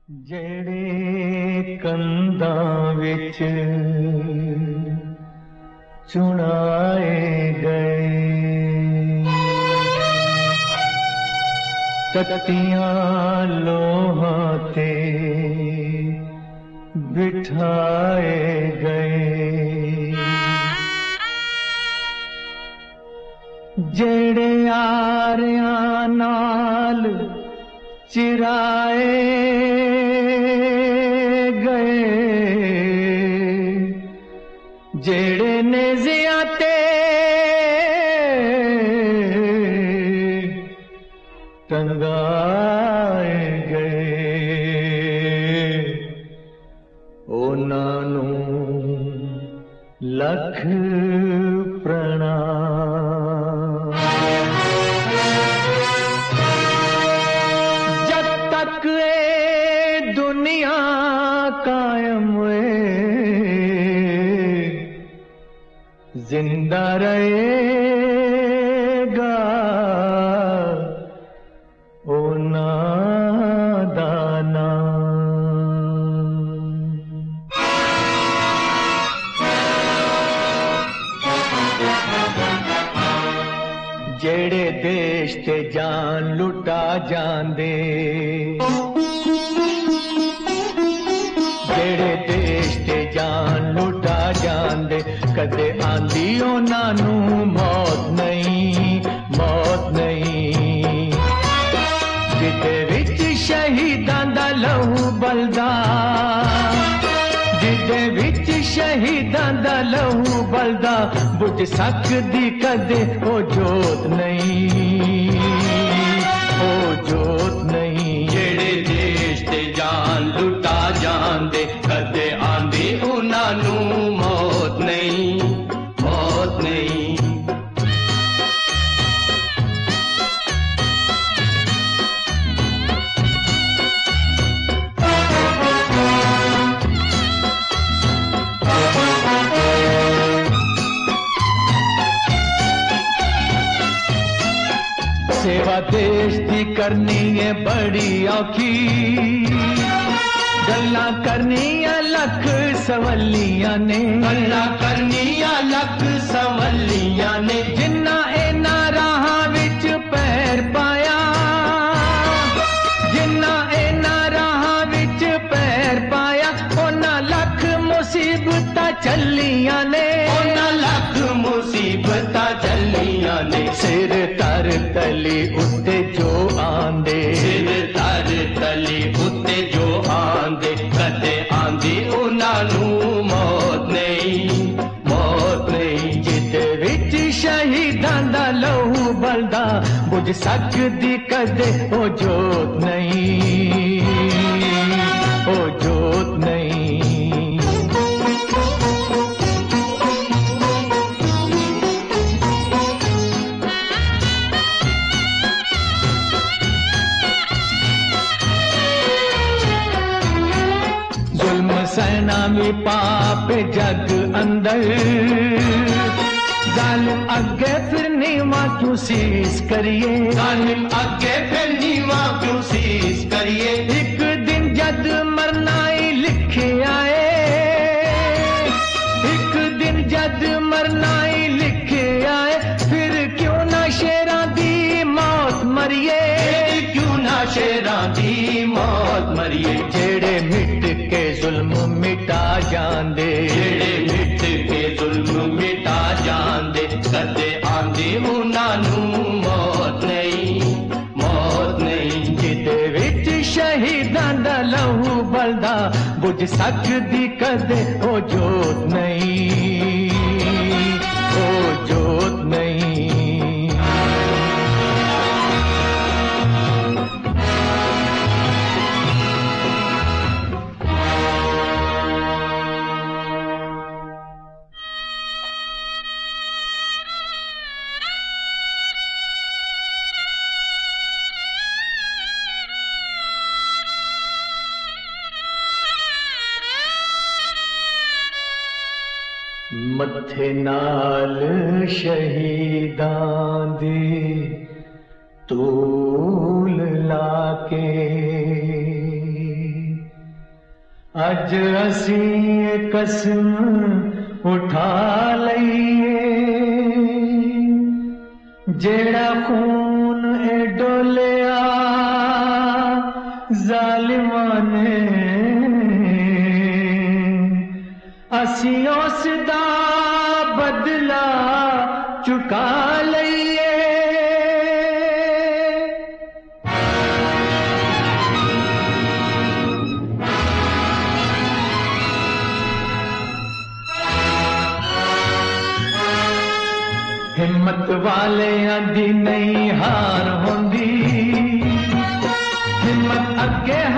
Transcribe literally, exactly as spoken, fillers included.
ਜਿਹੜੇ ਕੰਧਾਂ ਵਿੱਚ ਚੁਣਾਏ ਗਏ, ਤਖਤੀਆਂ ਲੋਹਾਂ ਤੇ ਬਿਠਾਏ ਗਏ। ਜਿਹੜੇ ਆਰਿਆਂ ਨਾਲ चिराए गए, जेड़े नेज़ियां ते टंगाए गए, उन्हां नूं लख प्रणाम। दुनिया कायम है, जिंदा रहेगा ओ नादाना। जेड़े देश ते जान लुटा जांदे, जेड़े देश ते जान लुटा जांदे, कदे आंदी उन्हां नूं मौत नहीं, मौत नहीं। जिदे विच शहीदां दा लहू बलदा, जिदे विच शहीदां दा लहू बलदा, बुझ सकदी कदे ओ जोत नहीं, ओ जोत नहीं। जेड़े देश ते जान लुटा जांदे, कदे आंदी उन्हां नूं मौत नहीं, मौत नहीं। सेवा देश दी करनी है बड़ी औखी, गल्लां करनियां लख सवलियां ने, गल्लां करनियां लख सवलियां ने। जिन्ना इन्हां राहां विच पैर पाया, जिन्ना इन्हां राहां विच पैर पाया, उन्हां लख मुसीबतां चलियां ने, उन्हां लख मुसीबतां चलियां ने। सिर तर तली उत्ते जो आंदे, सिर तर तली उत्ते जो आंदे, कदे आंदी उन्हां नूं मौत नहीं, मौत नहीं। जिदे विच शहीदां दा लहू बलदा, बुझ सकदी कदे ओ जोत नहीं, ओ जोत नहीं। सहना भी पाप जग अंदर, जालिम अगे फिर नीवा क्यों शीश करिए, जालिम अगे फिर नीवा क्यों शीश करिए। एक दिन जद मरना ही लिखे आए, एक दिन जद मरना ही लिखे आए, फिर क्यों ना शेरां दी मौत मरिए, क्यों ना शेरां दी मौत मरिए। जेड़े मिट के जुल्म मिटा जांदे, जेड़े मिट के जुल्म मिटा जांदे, कदे आंदी उन्हां नूं मौत नहीं, मौत नहीं। जिदे विच शहीदां दा लहू बलदा, बुझ सकदी कदे ओ जोत नहीं, ओ जोत नहीं। मथे नाल शहीदां दी तूल लाके अज असी कसम उठा लईए जेड़ा खून ए डोलिया जालिमां ने असी उसदा बदला चुका लईए। हिम्मत वालियां दी नहीं हार होंदी, हिम्मत अगे